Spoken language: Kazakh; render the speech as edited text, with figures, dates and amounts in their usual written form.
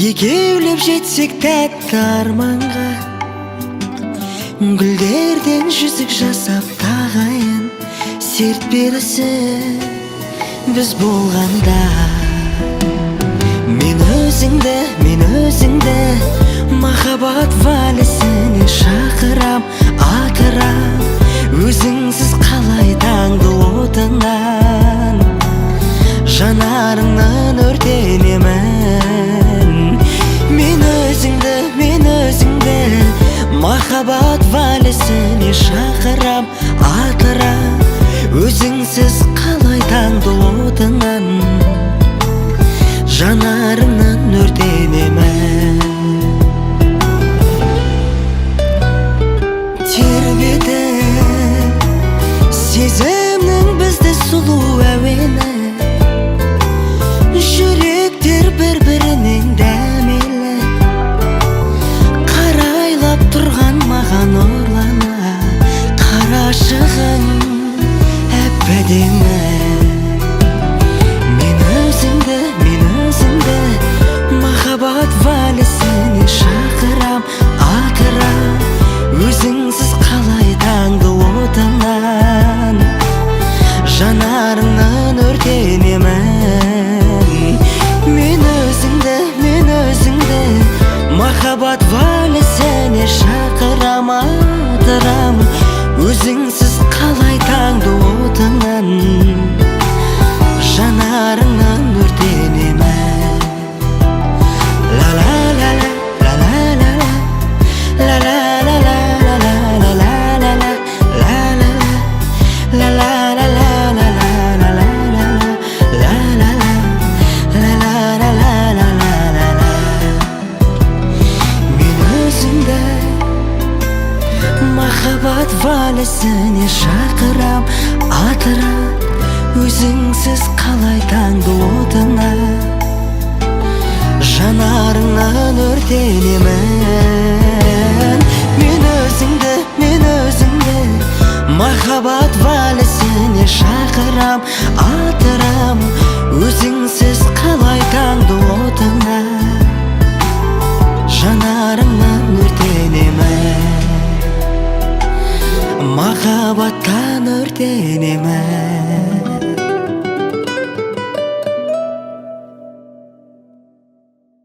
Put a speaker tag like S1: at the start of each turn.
S1: Екеулеп жетсек тәтті арманға, гүлдерден жүзік жасап тағайын, серт берісі біз болғанда. Мен өзіңді махаббат вальсіне шақырам, атырам, өзіңсіз қалай таңды отынан, жанарыңнан өртенемін. Мен өзіңді махаббат вальсіне шақырам, атырам, өзіңсіз қалай таңды отынан, жанарыңнан өртенемін. Тербетіп сезімнің бізді сұлу әуені, жүректер бір-бірінен дәмелі, қарайлап тұрған маған ұрлана, қарашығың әп-әдемі. Мен өзіңді махаббат вальсіне шақырам, атырам, өзіңсіз қалай таңды отынан, жанарыңнан өртенемін. Мен өзіңді махаббат вальсіне шақырам, атырам, өзіңсіз қалай таңды отынан, жанарыңнан өртенемін. Махаббат вальсіне шақырам, атырам, өзіңсіз қалай таңды отына, жанарыңнан өртенемін. Мен өзіңді махаббат вальсіне шақырам, атырам, өзіңсіз қалай таңды отына, жанарыңнан өртенемін. Махаббаттан өртенемін.